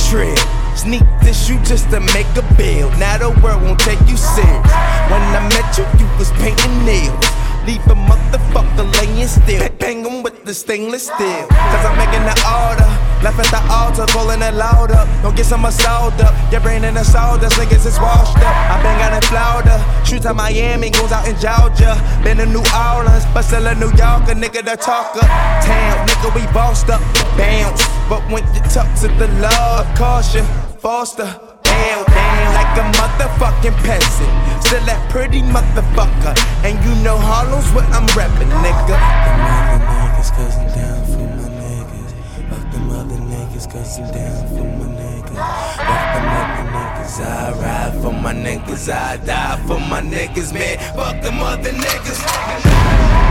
trill. Sneak this you just to make a bill. Now the world won't take you serious. When I met you, you was painting nails. Leave a motherfucker laying still. Bang him with the stainless steel. Cause I'm making the order. Left at the altar, calling it loud up. Don't get some sold up. Your brain in the soda, niggas is washed up. I been out in Florida. Shoot to Miami, goes out in Georgia. Been in New Orleans, but still a New Yorker. Nigga the talker. Town, nigga, we bossed up. Bounce. But when you talk to the Lord, caution, foster. Down, like a motherfucking peasant. Still that pretty motherfucker. And you know Harlem's what I'm reppin', nigga. Them other niggas cause I'm down for my niggas. Fuck them other niggas cause I'm down for my niggas. Fuck them other niggas, I ride for my niggas. I die for my niggas, man. Fuck them other niggas.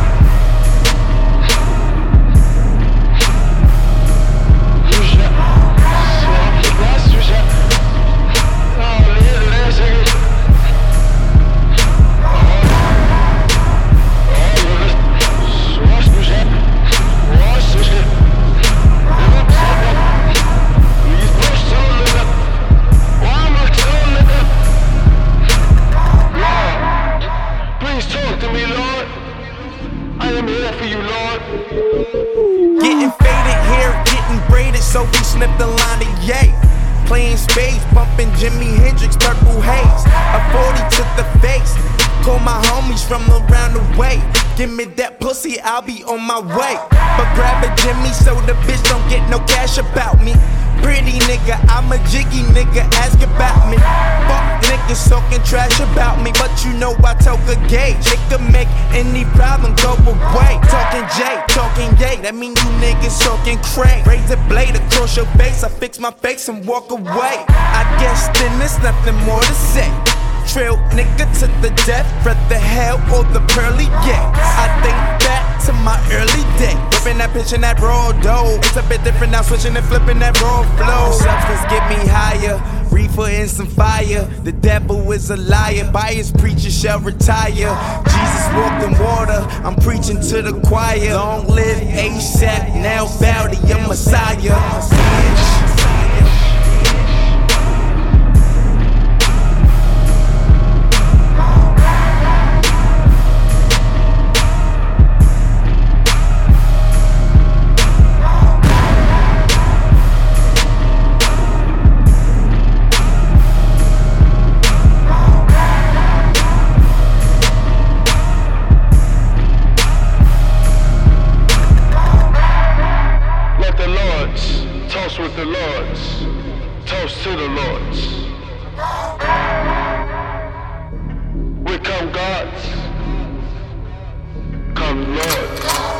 Getting faded hair, getting braided, so we snipped the line of yay. Playing spades, bumping Jimi Hendrix, purple haze. A 40 to the face. Call my homies from around the way. Give me that pussy, I'll be on my way. But grab a Jimmy so the bitch don't get no cash about me. Pretty nigga, I'm a jiggy nigga, ask about me. Fuck niggas talking trash about me, but you know I talk a gauge. It could make any problem go away. Talking J, talking yay, that mean you niggas talking cray. Raise a blade across your face, I fix my face and walk away. I guess then there's nothing more to say. Trail nigga to the death, rather hell or the pearly gates. I think back to my early days, whipping that pitch and that raw dough. It's a bit different now, switching and flipping that raw flow. Substance get me higher, reefer and some fire. The devil is a liar, bias preacher shall retire. Jesus walked in water, I'm preaching to the choir. Long live ASAP, now bow to your Messiah. Toast with the Lords, toast to the Lords. We come gods, come Lords.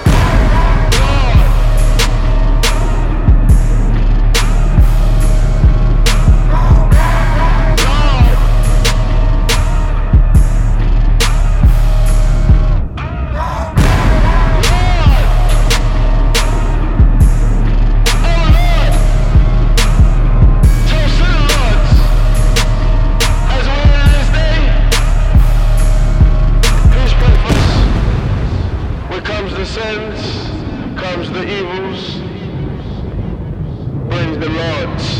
Sins comes the evils, brings the Lords.